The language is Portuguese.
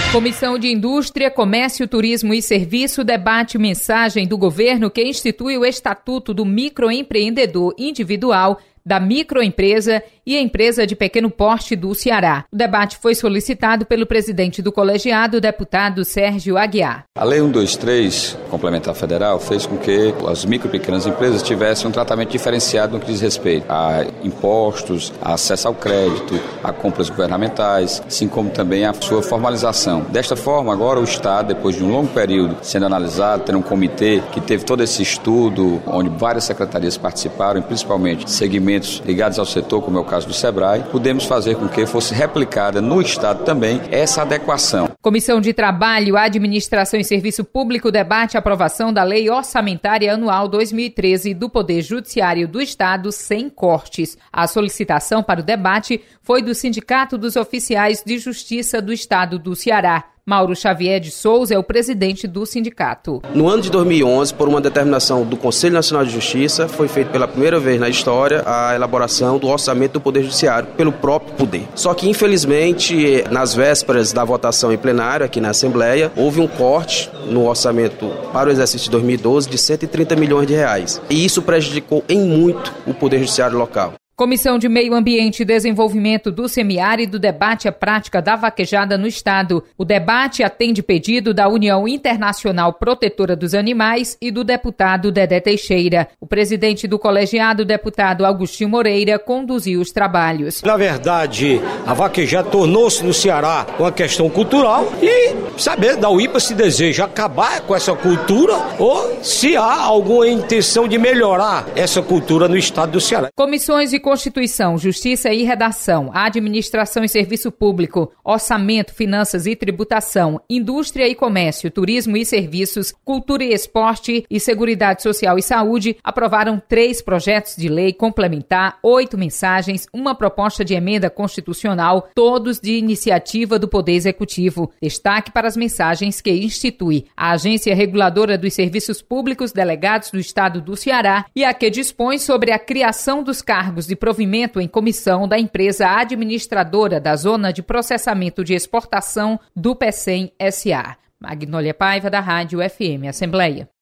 Comissão de Indústria, Comércio, Turismo e Serviço debate mensagem do governo que institui o Estatuto do Microempreendedor Individual, da microempresa e a empresa de pequeno porte do Ceará. O debate foi solicitado pelo presidente do colegiado, o deputado Sérgio Aguiar. A Lei 123, complementar federal, fez com que as micro e pequenas empresas tivessem um tratamento diferenciado no que diz respeito a impostos, a acesso ao crédito, a compras governamentais, assim como também a sua formalização. Desta forma, agora o Estado, depois de um longo período sendo analisado, tendo um comitê que teve todo esse estudo, onde várias secretarias participaram, principalmente segmentos ligados ao setor, como é o caso do Sebrae, pudemos fazer com que fosse replicada no Estado também essa adequação. Comissão de Trabalho, Administração e Serviço Público debate a aprovação da Lei Orçamentária Anual 2013 do Poder Judiciário do Estado sem cortes. A solicitação para o debate foi do Sindicato dos Oficiais de Justiça do Estado do Ceará. Mauro Xavier de Souza é o presidente do sindicato. No ano de 2011, por uma determinação do Conselho Nacional de Justiça, foi feita pela primeira vez na história a elaboração do orçamento do Poder Judiciário pelo próprio Poder. Só que, infelizmente, nas vésperas da votação em plenário aqui na Assembleia, houve um corte no orçamento para o exercício de 2012 de 130 milhões de reais. E isso prejudicou em muito o Poder Judiciário local. Comissão de Meio Ambiente e Desenvolvimento do Semiárido debate a prática da vaquejada no Estado. O debate atende pedido da União Internacional Protetora dos Animais e do deputado Dedé Teixeira. O presidente do colegiado, deputado Agostinho Moreira, conduziu os trabalhos. Na verdade, a vaquejada tornou-se no Ceará uma questão cultural e saber da UIPA se deseja acabar com essa cultura ou se há alguma intenção de melhorar essa cultura no Estado do Ceará. Comissões de Constituição, Justiça e Redação, Administração e Serviço Público, Orçamento, Finanças e Tributação, Indústria e Comércio, Turismo e Serviços, Cultura e Esporte e Seguridade Social e Saúde aprovaram 3 projetos de lei complementar, 8 mensagens, uma proposta de emenda constitucional, todos de iniciativa do Poder Executivo. Destaque para as mensagens que institui a Agência Reguladora dos Serviços Públicos Delegados do Estado do Ceará e a que dispõe sobre a criação dos cargos de provimento em comissão da empresa administradora da Zona de Processamento de Exportação do PECEM S.A. Magnólia Paiva, da Rádio FM Assembleia.